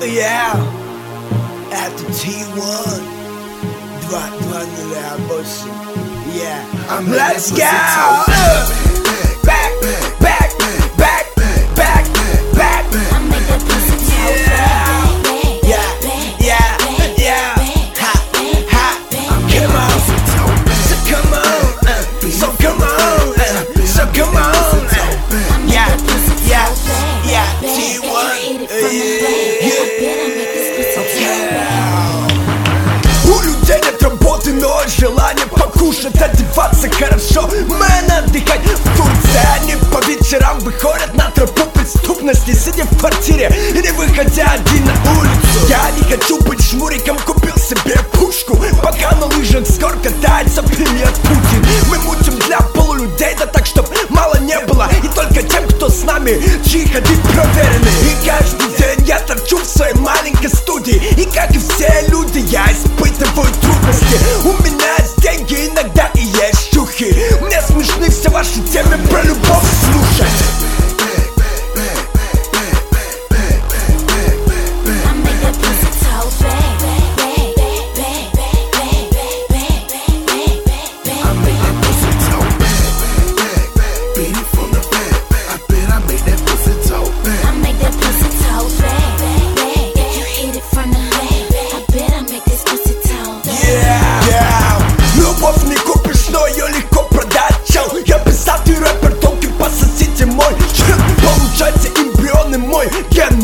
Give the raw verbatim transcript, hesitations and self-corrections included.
Yeah, это ти один, два нуля восемь. Yeah, let's go. Back, back, back, back, back. Yeah, yeah, yeah, yeah. Ha, ha. Come on, so come on, uh, so come on, uh, so come on. Uh, yeah, yeah, yeah. ти один. У людей нет работы, но желание покушать, одеваться хорошо, мэн отдыхать в Турции. Они по вечерам выходят на тропу преступности, сидя в квартире и не выходя один на улицу. Я не хочу быть жмуриком, купил себе пушку, пока на лыжах с гор катается привет Путин. Мы мутим для полулюдей, да так, чтоб мало не было, и только тем, кто с нами, чьи ходы проверены. И каждый день я торчу в своей маленькой студии, и как и все люди, я испытываю трудности. У меня есть деньги, иногда и есть чухи. Мне смешны все ваши темы про любовь слушать. Любовь не купишь, но ее легко продать, чел. Я писатый рэпер, только пососите мой чел. Получайте эмбрионы мой ген.